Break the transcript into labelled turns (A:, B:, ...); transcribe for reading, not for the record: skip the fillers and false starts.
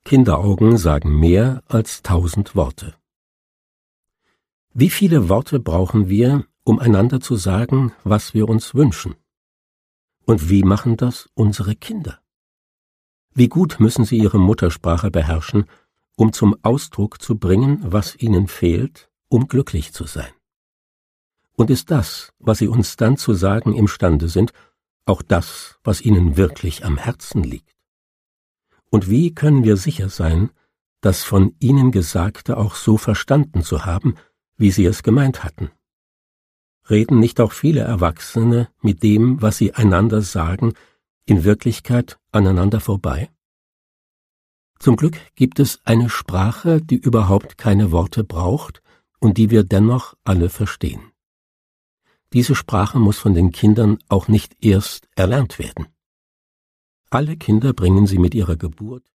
A: Kinderaugen sagen mehr als 1000 Worte. Wie viele Worte brauchen wir, um einander zu sagen, was wir uns wünschen? Und wie machen das unsere Kinder? Wie gut müssen sie ihre Muttersprache beherrschen, um zum Ausdruck zu bringen, was ihnen fehlt, um glücklich zu sein? Und ist das, was sie uns dann zu sagen imstande sind, auch das, was ihnen wirklich am Herzen liegt? Und wie können wir sicher sein, das von ihnen Gesagte auch so verstanden zu haben, wie sie es gemeint hatten? Reden nicht auch viele Erwachsene mit dem, was sie einander sagen, in Wirklichkeit aneinander vorbei? Zum Glück gibt es eine Sprache, die überhaupt keine Worte braucht und die wir dennoch alle verstehen. Diese Sprache muss von den Kindern auch nicht erst erlernt werden. Alle Kinder bringen sie mit ihrer Geburt